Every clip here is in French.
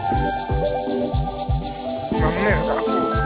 Ma merde.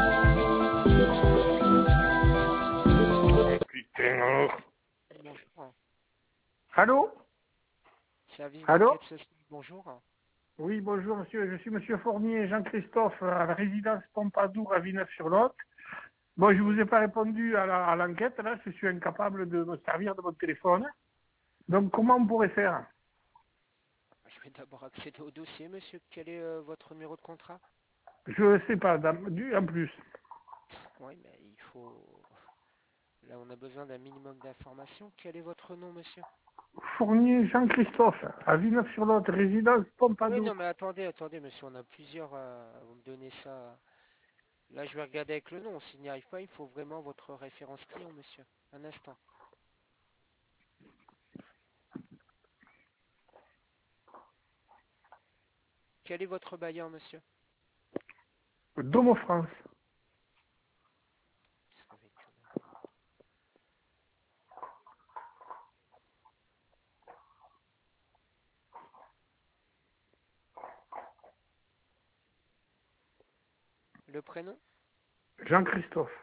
Putain, alors. Bonjour. Allô? Service Allô? d'enquête sociale, bonjour. Oui, bonjour monsieur. Je suis monsieur Fournier Jean-Christophe à la résidence Pompadour à Villeneuve-sur-Lot. Bon, je vous ai pas répondu à l'enquête, là. Je suis incapable de me servir de votre téléphone. Donc, comment on pourrait faire? Je vais d'abord accéder au dossier, monsieur. Quel est votre numéro de contrat? Je ne sais pas, en plus. Oui, mais il faut... Là, on a besoin d'un minimum d'informations. Quel est votre nom, monsieur? Fournier Jean-Christophe à Villeneuve-sur-Lot, résidence Oui, non, Pompadour. mais attendez, monsieur. On a plusieurs... Vous me donnez ça... Là, je vais regarder avec le nom. S'il n'y arrive pas, il faut vraiment votre référence client, monsieur. Un instant. Quel est votre bailleur, monsieur? Domo France. Ça va être long. Le prénom? Jean-Christophe.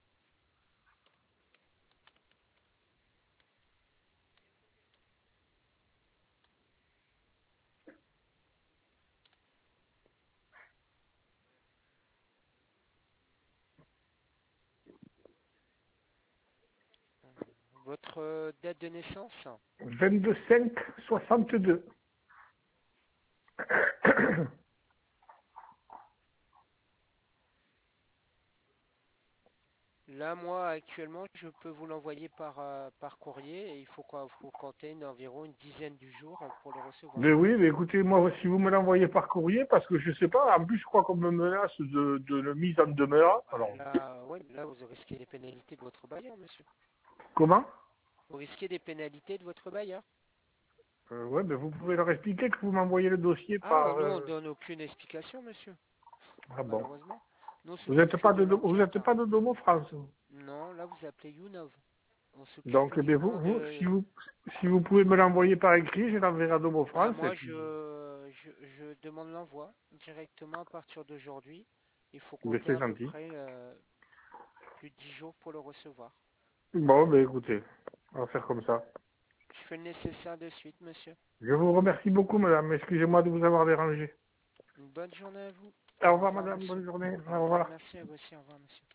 Votre date de naissance? 22 5 62. Là, moi, actuellement, je peux vous l'envoyer par courrier et il faut quoi? Faut compter environ une dizaine de jours pour le recevoir. Mais oui, mais écoutez, moi, si vous me l'envoyez par courrier, parce que je sais pas, en plus, je crois qu'on me menace de mise en demeure. Alors, Là, ouais, là, vous risquez des pénalités de votre bailleur, monsieur. comment? Vous risquez des pénalités de votre bailleur. Ouais, mais vous pouvez leur expliquer que vous m'envoyez le dossier Ah, par... nous, on donne aucune explication, monsieur. Ah bon. Malheureusement. Nous, on Vous s'occupe n'êtes que pas de vous l'enquête, êtes hein. pas de Domo France, vous. Non, là, vous appelez Younov. On s'occupe Donc, eh bien, uniquement si de... si vous pouvez me l'envoyer par écrit, je l'enverrai à Domo Ah, France, et moi, puis... je demande l'envoi directement à partir d'aujourd'hui. Il faut Mais compter c'est à peu gentil. près plus de 10 jours pour le recevoir. Bon, ben écoutez, on va faire comme ça. Je fais le nécessaire de suite, monsieur. Je vous remercie beaucoup, madame. Excusez-moi de vous avoir dérangé. Une bonne journée à vous. Au Au revoir, revoir, madame. monsieur. Bonne journée. Au Au revoir. revoir. Merci à vous aussi. Au revoir, monsieur.